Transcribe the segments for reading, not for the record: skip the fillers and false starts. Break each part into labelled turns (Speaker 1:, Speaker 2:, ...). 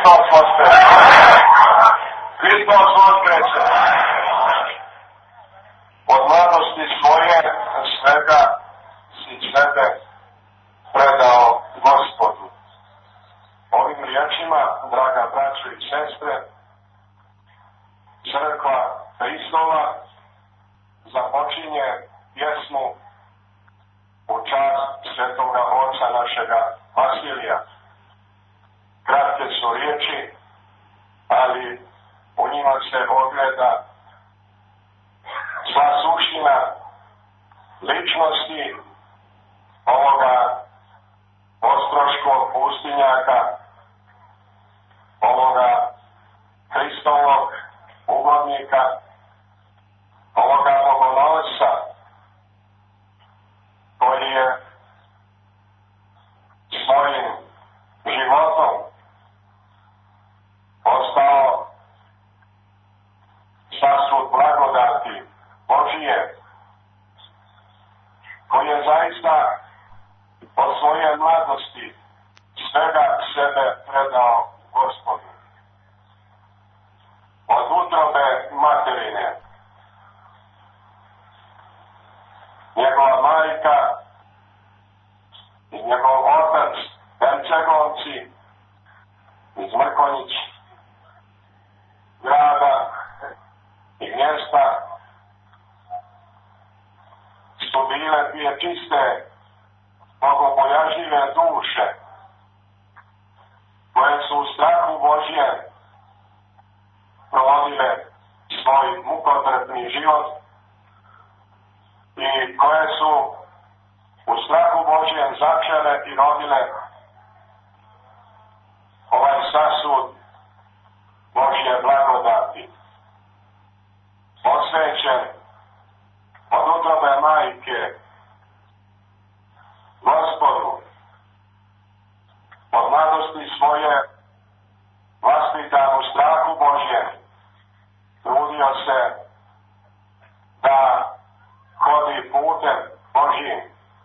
Speaker 1: Hristos voskreće! Hristos voskreće! Od mladosti svoje svega si sebe predao Gospodu. Ovim riječima, draga braćo i sestre, crkva Hristova započinje pjesmu u čast svetoga oca našega Vasilija. Kratke su riječi, ali u njima se ogleda sva suština ličnosti ovoga ostroškog pustinjaka, ovoga Hristovog ugodnika, ovoga bogonosca, koji je svojim životom ostao sasvud blagodati Božije, koji je zaista od svoje mladosti svega sebe predao Gospodu. Od utrobe materine njegova majka i njegov otac Hercegovci iz Mrkonjić grada i mjesta su bile dvije čiste bogobojažljive duše koje su u strahu Božje provodile svoj mukotrpni život i koje su u strahu Božjem začele i rodile ovaj sasud Božje blagodati, posvećen od utrobe majke Gospodu, od mladosti svoje vaspitan u strahu Božjem, trudio se da hodi putem Božjim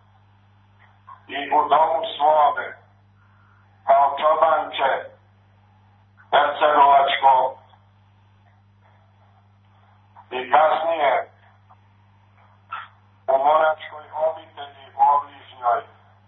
Speaker 1: i u domu svome kao čobanče hercegovačko i kasnije u monačkoj obitelji obližnjoj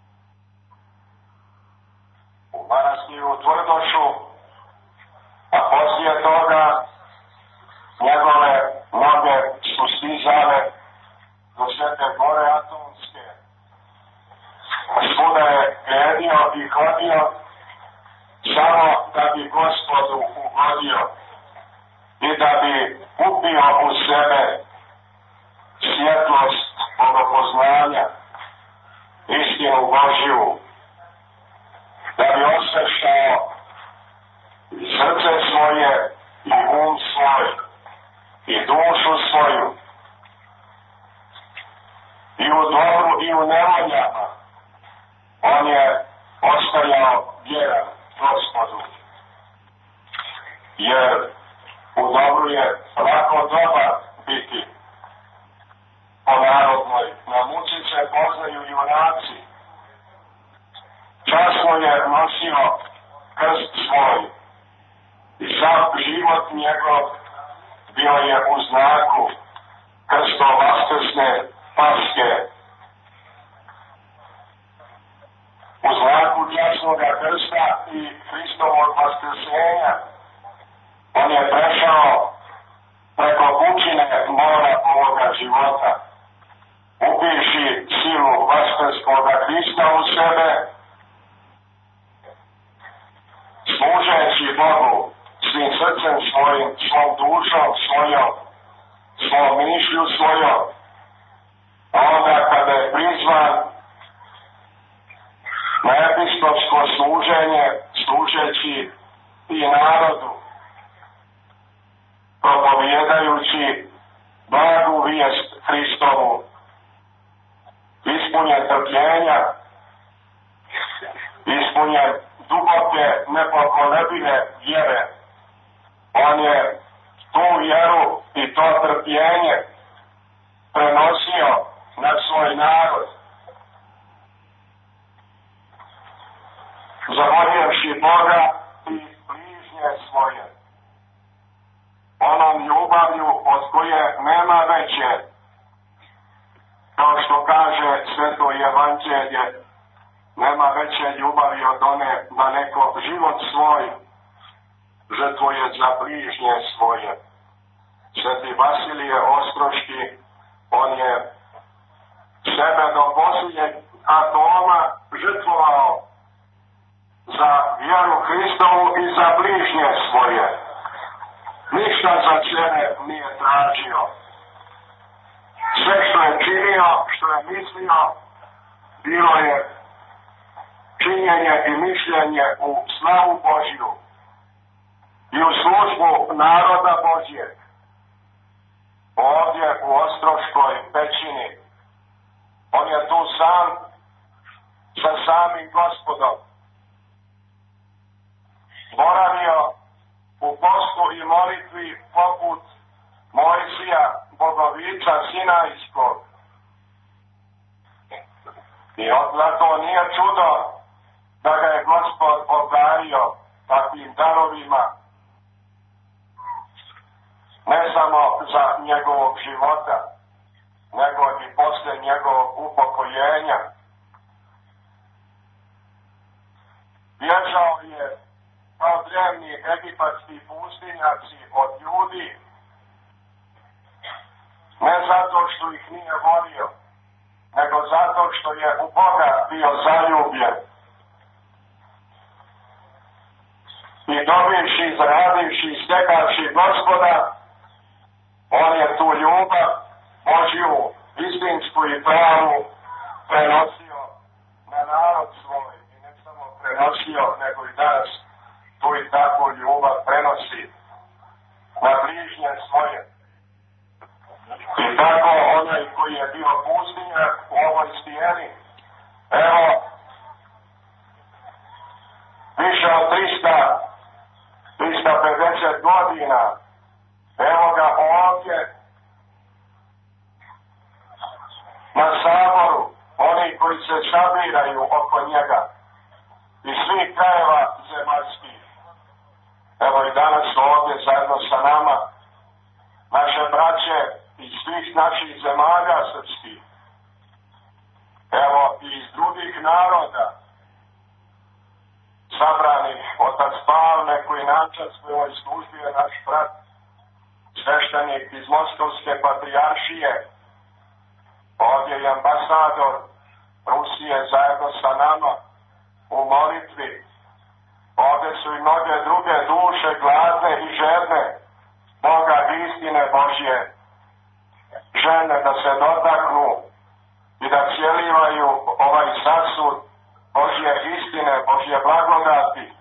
Speaker 1: u manastiru Tvrdošu, a poslije toga njegove noge su stizale do Svete Gore Atonske. Svuda je gledio i hodio samo da bi Gospodu ugodio i da bi upio u sebe svjetlost bogopoznanja, istinu Božju, da bi osvještao srce svoje i um svoj i dušu svoju i u dobru i u nevoljama. On je ostajao vjeran Gospodu, jer u dobru je lako dobar biti. Po narodnoj na muci se poznaju junaci. Časno je nosio krst svoj i sav život njegov bio je u znaku krsto-vaskrsne paske. U znaku časnoga krsta i Hristovog vaskrsenja on je prešao preko pučine mora ovoga života, upivši silu vaskrskoga Hrista u sebe, služeći Bogu svim srcem svojim, svom dušom svojom, svom mišlju svojom, a onda kada je prizvan na episkopsko služenje, služeći i narodu, propovijedajući blagu vijest Hristovu, ispunjen trpljenja, ispunjen duboke, nepokolebive vjere. On je tu vjeru i to trpljenje prenosio na svoj narod. Zavoljevši Boga i bližnje od koje nema veće, kao što kaže Sveto Evanđelje, nema veće ljubavi od one da neko život svoj žrtvuje za bližnje svoje. Sveti Vasilije Ostroški, on je sebe do posljednjeg atoma žrtvovao za vjeru Hristovu i za bližnje svoje. Ništa za sebe nije tražio. Sve što je činio, što je mislio, bilo je činjenje i mišljenje u slavu Božju i u službu naroda Božjeg. Ovdje u Ostroškoj pećini, on je tu sam sa samim Gospodom boravio u postu i molitvi poput Mojsija, bogovica Sinajskog. I zato nije čudo da ga je Gospod obdario takvim darovima, ne samo za njegovog života, nego i posle njegovog upokojenja. Bježao je kao drevni egipatski pustinjaci od ljudi, ne zato što ih nije volio, nego zato što je u Boga bio zaljubljen. I dobivši, zaradivši, stekavši Gospoda, on je tu ljubav Božju, istinsku i pravu, prenosio na narod svoj. I ne samo prenosio, nego i danas tu i takvu ljubav prenosi na bližnje svoje. I tako onaj koji je bio pustinjak u ovoj stijeni, evo, više od 350 godina, evo ga ovdje na saboru, oni koji se sabiraju oko njega iz svih krajeva zemaljskih. Evo i danas ovdje zajedno sa nama naše braće iz svih naših zemalja srpskih. Evo i iz drugih naroda sabranih, otac Pavle koji načastvuje u ovoj službi je naš brat, sveštenik iz Moskovske patrijaršije. Ovdje je ambasador Rusije zajedno sa nama u molitvi. Ovdje su i mnoge druge duše gladne i žedne Boga istine Božje. Žene da se dotaknu i da cijelivaju ovaj sasud Božje istine, Božje blagodati.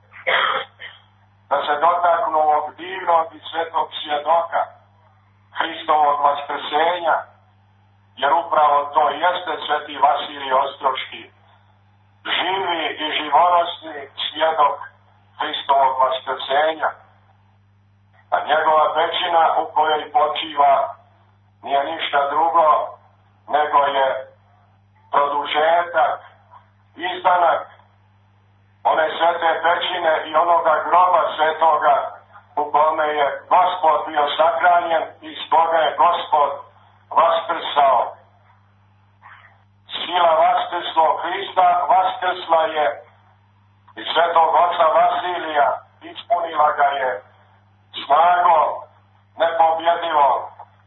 Speaker 1: Da se dotaknu ovog divnog i svetog svjedoka Hristovog vaskrsenja, jer upravo to jeste Sveti Vasilij Ostroški, živi i živonosni svjedok Hristovog vaskrsenja. A njegova pećina u kojoj počiva nije ništa drugo nego je produžetak, izdanak one svete pećine i onoga groba svetoga u kome je Gospod bio sahranjen i s koga je Gospod vaskrsao. Sila vaskrslog Hrista vaskrsla je i svetog oca Vasilija, ispunila ga je snagom nepobjedivom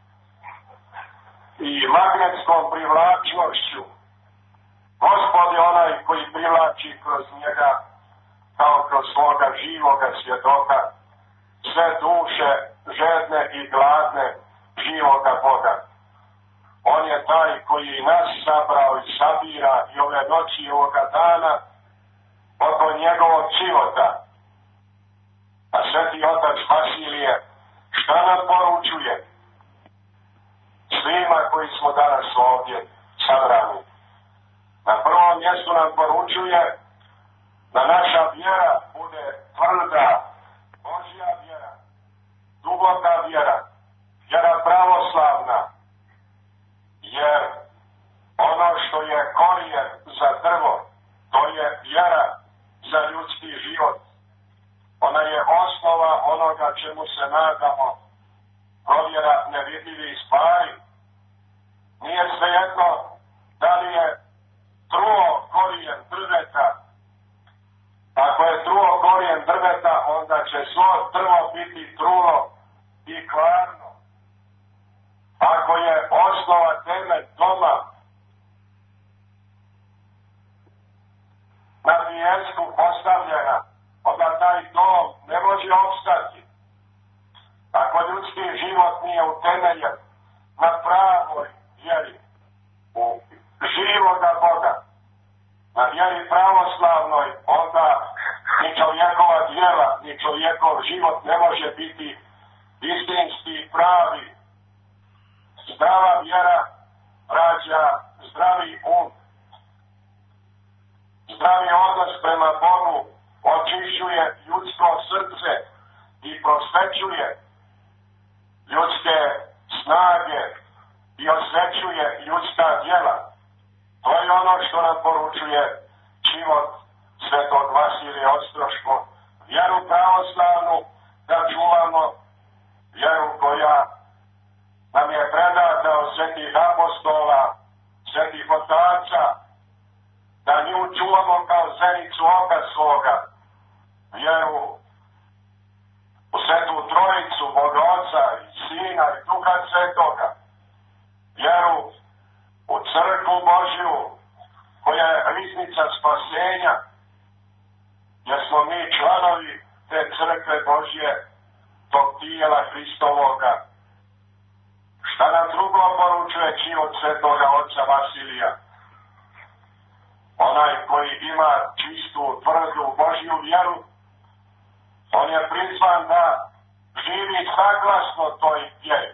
Speaker 1: i magnetskom privlačnošću. Gospod je onaj koji privlači kroz njega, kao kroz svoga živoga svjedoka, sve duše žedne i gladne živoga Boga. On je taj koji nas sabrao i sabira i ove noći i ovoga dana oko njegovog života. A sveti otac Vasilije šta nam poručuje svima koji smo danas ovdje sabrani? Na prvom mjestu nam poručuje da naša vjera bude tvrda, Božja vjera, duboka vjera, vjera pravoslavna, jer ono što je korijen za drvo, to je vjera za ljudski život. Ona je osnova onoga čemu se nadamo provjera nevidljivih stvari. Nije svejedno da li je truo korijen drveta. Ako je truo korijen drveta, onda će svo drvo biti trulo i kvarno. Ako je osnova temelj doma na pijesku postavljena, onda taj dom ne može opstati. Ako ljudski život nije utemeljen na pravoj vjeri, u živoga Boga, na vjeri pravoslavnoj, onda ni čovjekova djela, ni čovjekov život ne može biti istinski pravi. Zdrava vjera rađa zdravi um. Zdravi odnos prema Bogu očišćuje ljudsko srce i prosvećuje ljudske snage i osvećuje ljudska djela. To je ono što nam poručuje život svetog Vasilija Ostroškog. Vjeru pravoslavnu da čuvamo, vjeru koja nam je predata od svetih apostola, svetih otaca, da nju čuvamo kao zenicu oka svoga, vjeru u svetu trojicu, Boga Oca i Sina i Duha Svetoga, vjeru u crkvu Božju, koja je riznica spasenja, jer smo mi članovi te crkve Božje, tog tijela Hristovoga. Šta nam drugo poručuje život svetoga oca Vasilija? Onaj koji ima čistu, tvrdu Božju vjeru, on je prizvan da živi saglasno toj vjeri.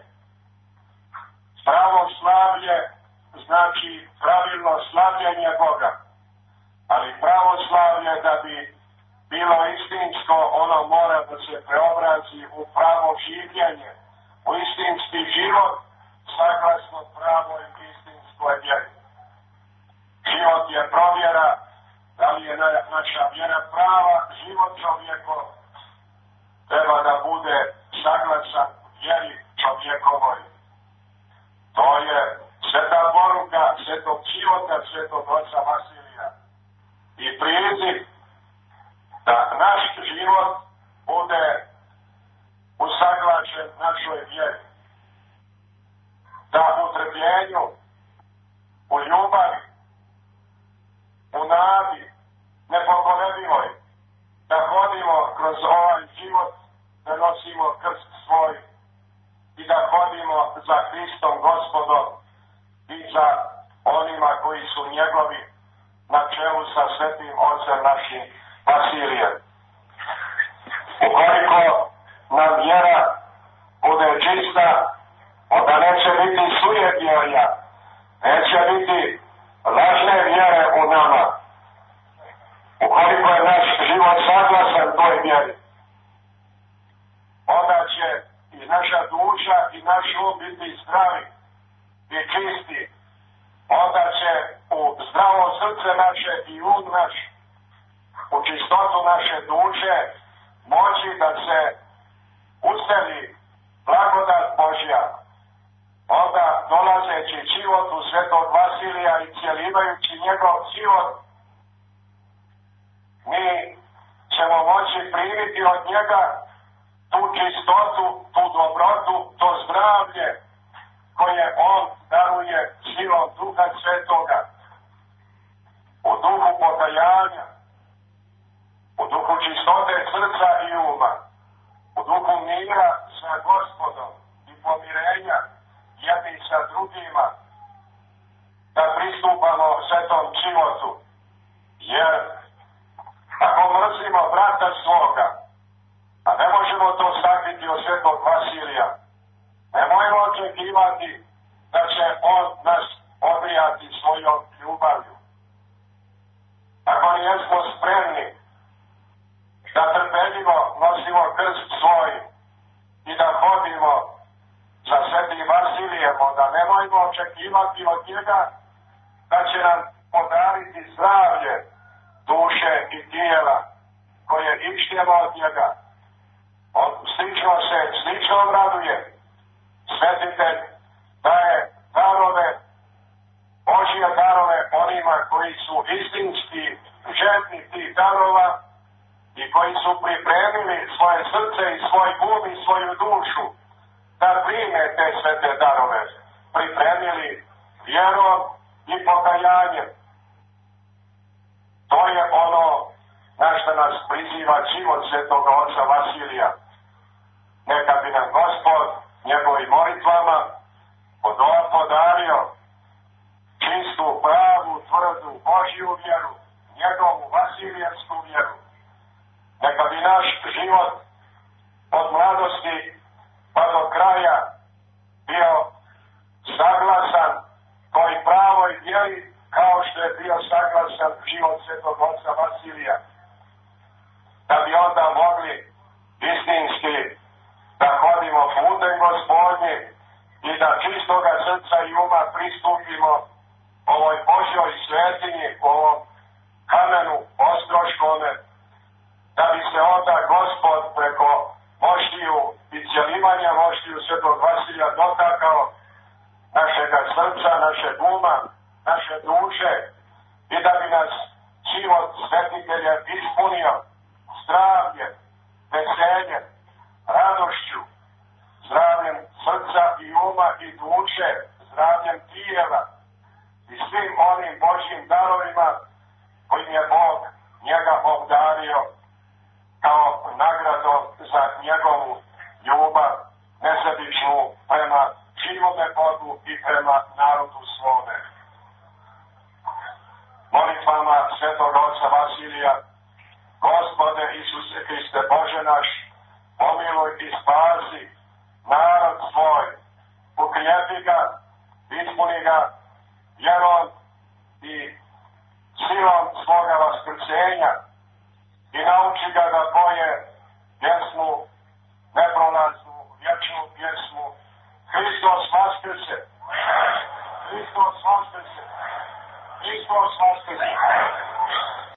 Speaker 1: Pravoslavlje znači pravilno slavljenje Boga, ali pravoslavlje da bi bilo istinsko, ono mora da se preobrazi u pravo življenje, u istinski život, saglasno pravoj istinskoj vjeri. Život je provjera da li je naša vjera prava, život čovjekov treba da bude saglasan vjeri čovjekovoj. To je sveta poruka svetog života svetog oca Vasilija i priziv da naš život bude usaglašen našoj vjeri. Da u trpljenju, u ljubavi, u nadi, nepokolebivoj, da hodimo kroz ovaj život, da nosimo krst svoj i da hodimo za Hristom Gospodom i za onima koji su njegovi na čelu sa svetim ocem našim Vasilijem. Ukoliko nam vjera bude čista, onda neće biti sujetvjerja, neće biti lažne vjere u nama. Ukoliko je naš život saglasan toj vjeri, onda će i naša duša i naš um biti zdravi i čisti. Onda će u zdravo srce naše i um naš, u čistotu naše duše, moći da se useli blagodat Božja. Onda dolazeći život u svetog Vasilija i cijelivajući njegov život, mi ćemo moći primiti od njega tu čistotu, tu dobrotu, to zdravlje koje on daruje silom Duha Svetoga, u duhu pokajanja, u duhu čistote srca i uma, u duhu mira sa Gospodom i pomirenja jedni sa drugima, da pristupamo svetom životu. Jer ako mrzimo brata svoga, a ne možemo to sakriti od svetog Vasilija, nemojmo očekivati da će on nas obrijati svojom ljubavlju. Ako nijesmo spremni da trpeljivo nosimo krst svoj i da hodimo za svetim Vasilijem, onda nemojmo očekivati od njega da će nam podariti zdravlje duše i tijela koje išćemo od njega. On slično obraduje darova i koji su pripremili svoje srce i svoj um i svoju dušu da prime te svete darove, pripremili vjerom i pokajanjem. To je ono na što nas priziva život svetoga oca Vasilija. Neka bi nam Gospod njegovim molitvama podario čistu, pravu, tvrdu, Božju vjeru, njegovu Vasilijevsku vjeru. Neka bi naš život od mladosti pa do kraja bio saglasan toj pravoj vjeri kao što je bio saglasan život svetog oca Vasilija. Da bi onda mogli istinski da hodimo putem Gospodnjim i da čistoga srca i uma pristupimo ovoj Božjoj svetinji, ovom kamenu ostroškome, da bi se onda Gospod preko moštiju i cjelivanja moštiju svetog Vasilija dotakao našega srca, našeg uma, naše duše i da bi nas život svetitelja ispunio zdravljem, veseljem, radošću, zdravljem srca i uma i duše, zdravljem tijela i svim onim Božjim darovima kojim je Bog njega obdario kao nagradom za njegovu ljubav nesebičnu prema živome Bogu i prema narodu svome. Molitvama svetog oca Vasilija: Gospode Isuse Hriste Bože naš, pomiluj i spasi narod svoj, ukrijepi ga, ispuni ga vjerom i silom svoga vaskrsenja i nauči ga da poje pjesmu, neprolaznu, vječnu pjesmu: Hristos vaskrse! Hristos vaskrse! Hristos vaskrse!